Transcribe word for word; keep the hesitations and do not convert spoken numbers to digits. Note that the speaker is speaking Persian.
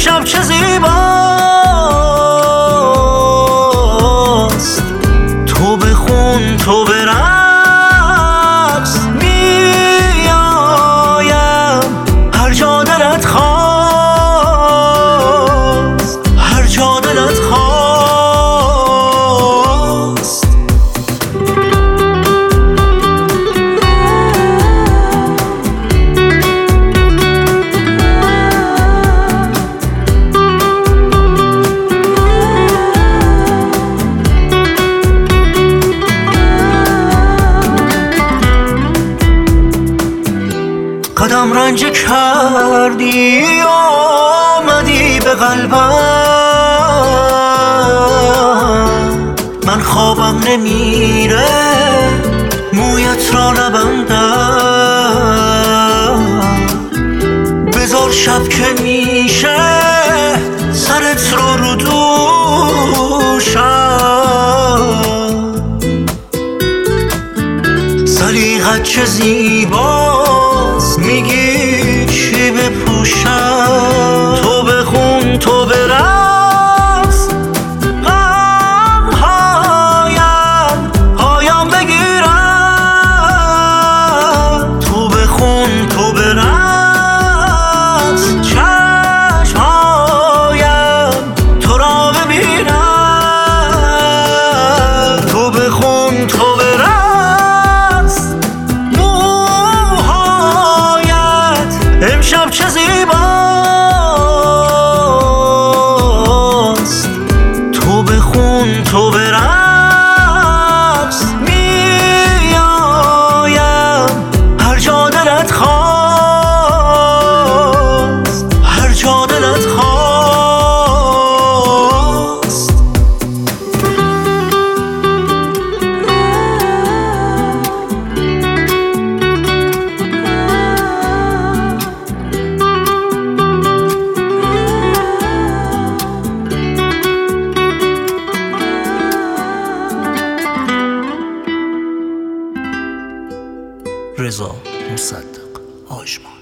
امشب چه زیباست. تو بخون تو به رقص میایم هر جا دلت خواست، هر جا دلت خواست. قدم رنج کردی آمدی به قلبم، من خوابم نمیره مویت را نبندم. بذار شب که میشه سرت رو رو دوشم. سلیقت چه زیباست میگی چی بپوشم. تو بخون تو به رقص غمهایم پایان بگیرم. تو بخون تو به رقص چشمهایم تو را ببینم. تو بخون تو به رقص امشب چه زیباست. تو بخون تو به رقص میایم هر جا دلت خواست، هر جا دلت خواست. رضا مصدق آژمان.